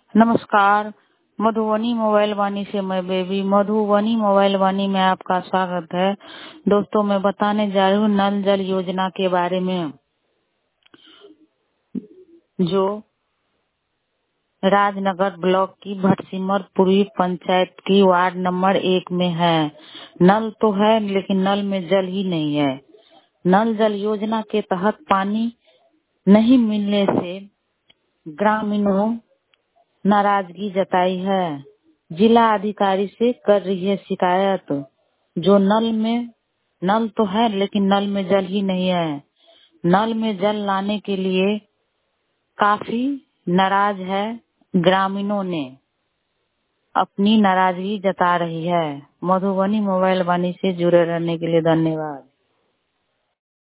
नमस्कार। मधुबनी मोबाइल वाणी से मैं बेबी। मधुबनी मोबाइल वाणी में आपका स्वागत है। दोस्तों, मैं बताने जा रही हूँ नल जल योजना के बारे में, जो राजनगर ब्लॉक की भटसिमर पूर्वी पंचायत की वार्ड नंबर 1 में है। नल तो है लेकिन नल में जल ही नहीं है। नल जल योजना के तहत पानी नहीं मिलने से ग्रामीणों नाराजगी जताई है। जिला अधिकारी से कर रही है शिकायत। जो नल तो है लेकिन नल में जल ही नहीं है। नल में जल लाने के लिए काफी नाराज है। ग्रामीणों ने अपनी नाराजगी जता रही है। मधुबनी मोबाइल वाणी से जुड़े रहने के लिए धन्यवाद।